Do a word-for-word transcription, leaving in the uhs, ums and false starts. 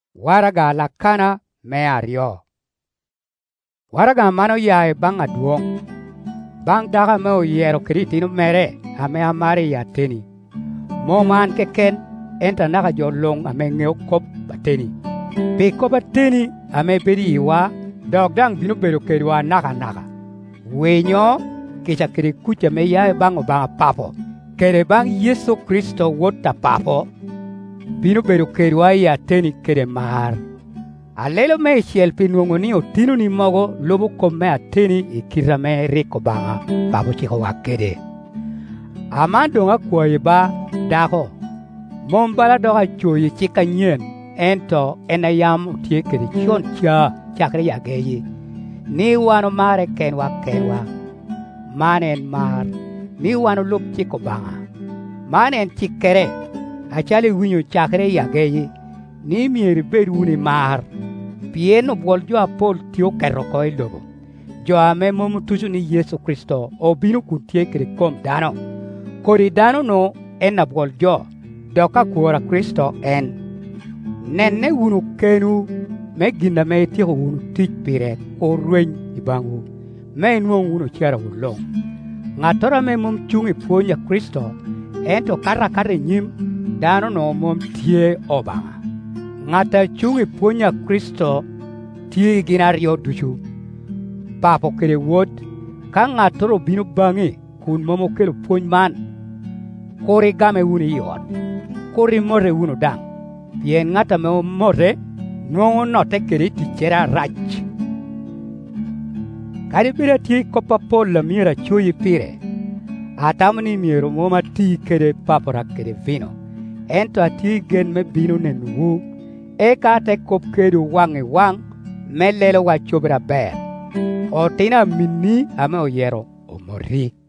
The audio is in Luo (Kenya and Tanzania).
Waraga lakana me ario. Waraga mano yae bang aduong. Bang daga me o yero kritino mere ame amari yateni. Mo man keken enta naga jolong ame ngeo kop bateni. Pe kop bateni ame beri iwa dogdang binu bedo kedwa naga naga. Wenyo kisha kiri kucha me yae bang o bang papo. Kere bang Yesu Kristo wota papo. Binu bedo kedwa yateni kere mar. Alelo me shiel pinungo ni otinu ni mogo lobo kome ateni ikira me riko banga babu chiko wakede. Amando nga kwa iba dako. Mombala doga choyi chika nyen ento enayam utie kiri chon cha chakre yageyi. Ni wano mare kenwa kenwa. Manen mar. Ni wano lup chiko banga. Manen chikere. Achali winyo chakre yageyi. Ni mieri bedu ni mar. Pieno bol jo apol tio keroko ilobo. Jo ame momu tuju ni Yesu Kristo o binu kuntie kiri kom dano. Kori dano no ena bol jo. Doka kuora Kristo en. Nene wunu kenu me ginda me tiko wunu tich pire o ruen ibangu. Me nuong wunu chera wulong. Ngatora me mum chungi punya Kristo ento kara kare nyim dano no mum tie obanga. Ngata chungi punya Kristo tie ginario duchu. Papo kere wot ka ngatoro binu bangi kun momo kelo puny man. Kore game wuni yot. Kore more wunu dang. Yen ngata me more nongo note kere tichera rach. Kari bira tie kopa pol la mira chuyi pire. Atamani miro moma ti kere papora kere vino. Ento ati gen me binu nenuwu. Eka te kop kedu wangi wang me lelo wa chobra ber. O tina mini ame o yero o mori.